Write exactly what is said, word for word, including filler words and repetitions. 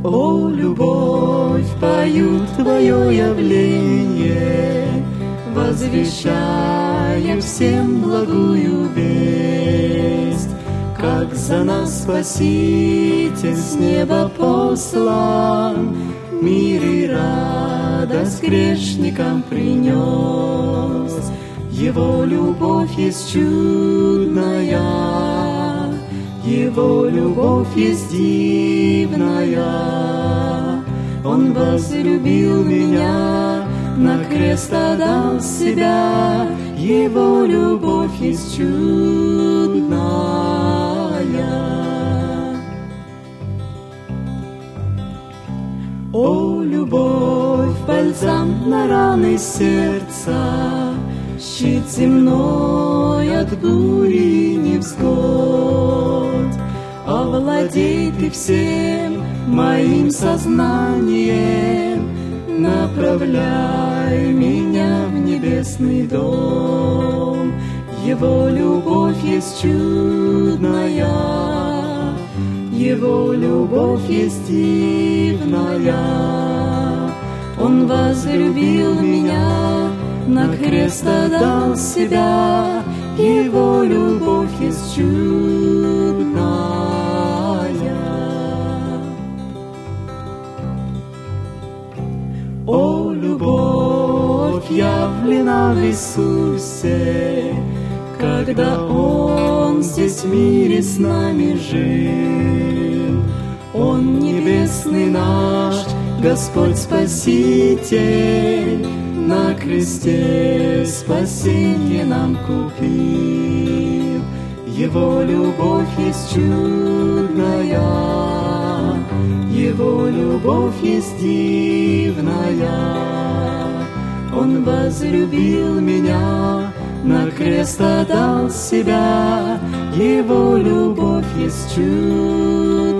О, любовь, пою Твое явление, возвещаю всем благую весть, как за нас Спаситель с неба послан, мир и радость грешникам принес. Его любовь есть чудная, Его любовь есть дивная. Он возлюбил меня, на крест отдал себя, Его любовь есть чудная. О, любовь, бальзам на раны сердца, щит земной от бури и невзгод. Овладей Ты всем моим сознанием, направляй меня в небесный дом. Его любовь есть чудная, Его любовь есть дивная. Он возлюбил меня, на крест отдал себя, Его любовь есть чудная. О, любовь явлена в Иисусе, когда Он здесь в мире с нами жил. Он небесный наш Господь Спаситель, на кресте спасение нам купил. Его любовь есть чудная, Его любовь есть дивная. Он возлюбил меня, на крест отдал себя, Его любовь есть чудная.